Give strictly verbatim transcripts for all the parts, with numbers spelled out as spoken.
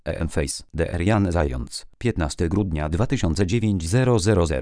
Enface, dr Jan Zając, piętnastego grudnia dwa tysiące dziewiątego.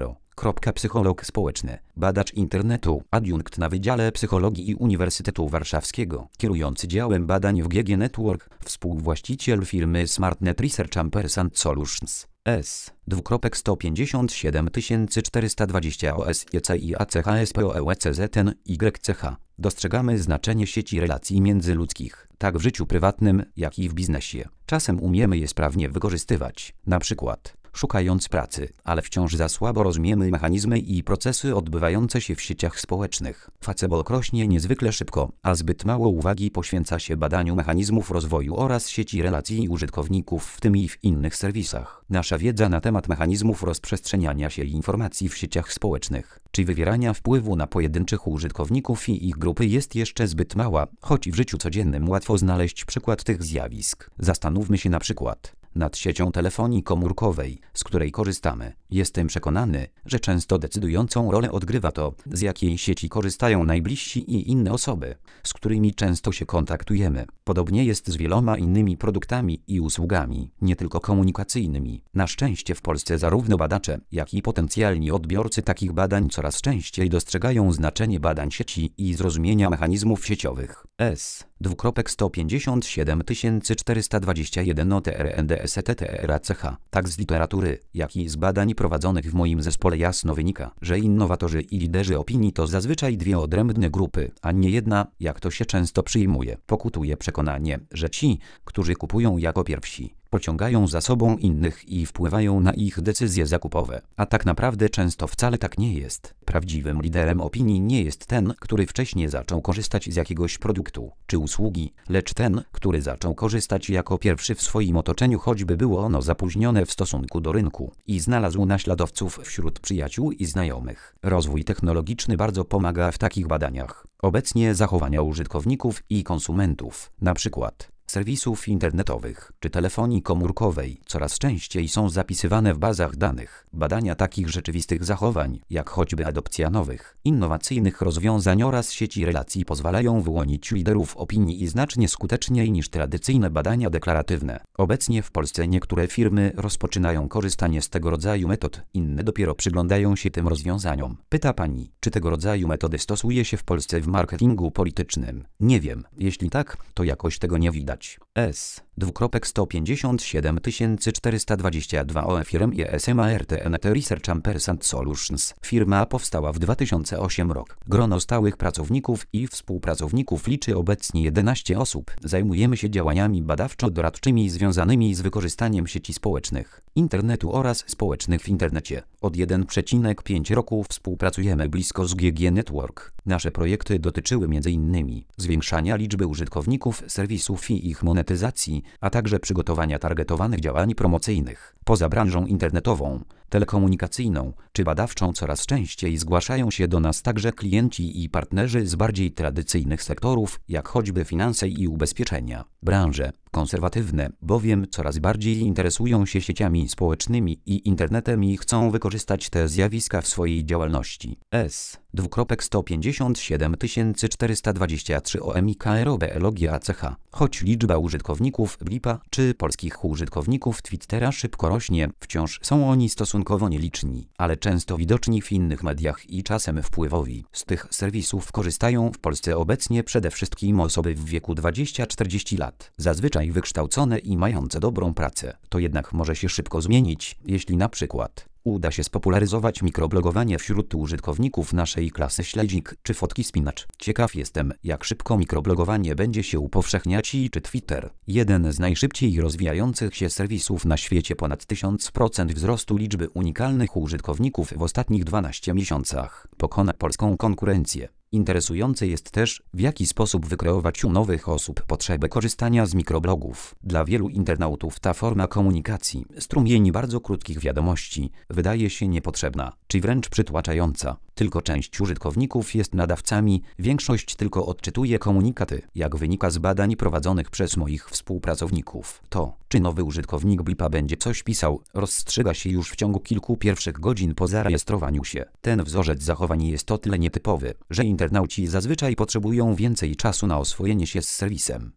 Psycholog społeczny, badacz internetu, adiunkt na Wydziale Psychologii Uniwersytetu Warszawskiego, kierujący działem badań w G G Network, współwłaściciel firmy SmartNet Research Ampersand Solutions, S. sto pięćdziesiąt siedem czterysta dwadzieścia O S E C I A C H S P O E C Z N Y C H. Dostrzegamy znaczenie sieci relacji międzyludzkich, tak w życiu prywatnym, jak i w biznesie. Czasem umiemy je sprawnie wykorzystywać, na przykład szukając pracy, ale wciąż za słabo rozumiemy mechanizmy i procesy odbywające się w sieciach społecznych. Facebook rośnie niezwykle szybko, a zbyt mało uwagi poświęca się badaniu mechanizmów rozwoju oraz sieci relacji użytkowników w tym i w innych serwisach. Nasza wiedza na temat mechanizmów rozprzestrzeniania się informacji w sieciach społecznych, czy wywierania wpływu na pojedynczych użytkowników i ich grupy jest jeszcze zbyt mała, choć w życiu codziennym łatwo znaleźć przykład tych zjawisk. Zastanówmy się na przykład nad siecią telefonii komórkowej, z której korzystamy. Jestem przekonany, że często decydującą rolę odgrywa to, z jakiej sieci korzystają najbliżsi i inne osoby, z którymi często się kontaktujemy. Podobnie jest z wieloma innymi produktami i usługami, nie tylko komunikacyjnymi. Na szczęście w Polsce zarówno badacze, jak i potencjalni odbiorcy takich badań coraz częściej dostrzegają znaczenie badań sieci i zrozumienia mechanizmów sieciowych. S. sto pięćdziesiąt siedem czterysta dwadzieścia jeden O T R N D S T T R A C H. Tak z literatury, jak i z badań prowadzonych w moim zespole jasno wynika, że innowatorzy i liderzy opinii to zazwyczaj dwie odrębne grupy, a nie jedna, jak to się często przyjmuje. Pokutuje przekonanie, że ci, którzy kupują jako pierwsi, pociągają za sobą innych i wpływają na ich decyzje zakupowe. A tak naprawdę często wcale tak nie jest. Prawdziwym liderem opinii nie jest ten, który wcześniej zaczął korzystać z jakiegoś produktu czy usługi, lecz ten, który zaczął korzystać jako pierwszy w swoim otoczeniu, choćby było ono zapóźnione w stosunku do rynku, i znalazł naśladowców wśród przyjaciół i znajomych. Rozwój technologiczny bardzo pomaga w takich badaniach. Obecnie zachowania użytkowników i konsumentów, na przykład serwisów internetowych czy telefonii komórkowej, coraz częściej są zapisywane w bazach danych. Badania takich rzeczywistych zachowań, jak choćby adopcja nowych, innowacyjnych rozwiązań oraz sieci relacji pozwalają wyłonić liderów opinii i znacznie skuteczniej niż tradycyjne badania deklaratywne. Obecnie w Polsce niektóre firmy rozpoczynają korzystanie z tego rodzaju metod, inne dopiero przyglądają się tym rozwiązaniom. Pyta pani, czy tego rodzaju metody stosuje się w Polsce w marketingu politycznym? Nie wiem, jeśli tak, to jakoś tego nie widać. S. sto pięćdziesiąt siedem czterysta dwadzieścia dwa O firm E S M A R T N T Research Ampersand Solutions. Firma powstała w dwa tysiące ósmym roku. Grono stałych pracowników i współpracowników liczy obecnie jedenaście osób. Zajmujemy się działaniami badawczo-doradczymi związanymi z wykorzystaniem sieci społecznych, internetu oraz społecznych w internecie. Od jeden przecinek pięć roku współpracujemy blisko z G G Network. Nasze projekty dotyczyły między innymi zwiększania liczby użytkowników serwisów i ich monetyzacji, a także przygotowania targetowanych działań promocyjnych. Poza branżą internetową, telekomunikacyjną czy badawczą coraz częściej zgłaszają się do nas także klienci i partnerzy z bardziej tradycyjnych sektorów, jak choćby finanse i ubezpieczenia. Branże konserwatywne bowiem coraz bardziej interesują się sieciami społecznymi i internetem i chcą wykorzystać te zjawiska w swojej działalności. S. sto pięćdziesiąt siedem czterysta dwadzieścia trzy O M I K R O B L O G A C H. Choć liczba użytkowników Blipa czy polskich użytkowników Twittera szybko rośnie, wciąż są oni stosunkowo nieliczni, ale często widoczni w innych mediach i czasem wpływowi. Z tych serwisów korzystają w Polsce obecnie przede wszystkim osoby w wieku dwudziestu do czterdziestu lat, zazwyczaj wykształcone i mające dobrą pracę. To jednak może się szybko zmienić, jeśli na przykład uda się spopularyzować mikroblogowanie wśród użytkowników naszej klasy śledzik czy fotki spinacz. Ciekaw jestem, jak szybko mikroblogowanie będzie się upowszechniać i czy Twitter, jeden z najszybciej rozwijających się serwisów na świecie, ponad tysiąc procent wzrostu liczby unikalnych użytkowników w ostatnich dwunastu miesiącach, pokona polską konkurencję. Interesujące jest też, w jaki sposób wykreować u nowych osób potrzebę korzystania z mikroblogów. Dla wielu internautów ta forma komunikacji, strumień bardzo krótkich wiadomości, wydaje się niepotrzebna, czy wręcz przytłaczająca. Tylko część użytkowników jest nadawcami, większość tylko odczytuje komunikaty. Jak wynika z badań prowadzonych przez moich współpracowników, to, czy nowy użytkownik Blipa będzie coś pisał, rozstrzyga się już w ciągu kilku pierwszych godzin po zarejestrowaniu się. Ten wzorzec zachowań jest o tyle nietypowy, że internauci zazwyczaj potrzebują więcej czasu na oswojenie się z serwisem.